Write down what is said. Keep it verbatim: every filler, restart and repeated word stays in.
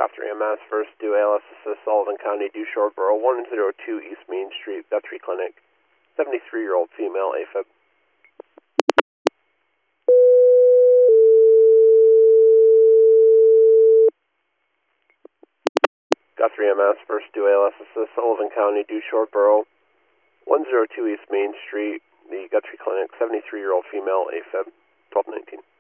Guthrie M S, first due A L S assist, Sullivan County, due Shoreboro, one oh two East Main Street, Guthrie Clinic, seventy-three-year-old female, AFib. Guthrie M S, first due A L S assist, Sullivan County, due Shoreboro, one oh two East Main Street, the Guthrie Clinic, seventy-three-year-old female, AFib, twelve nineteen.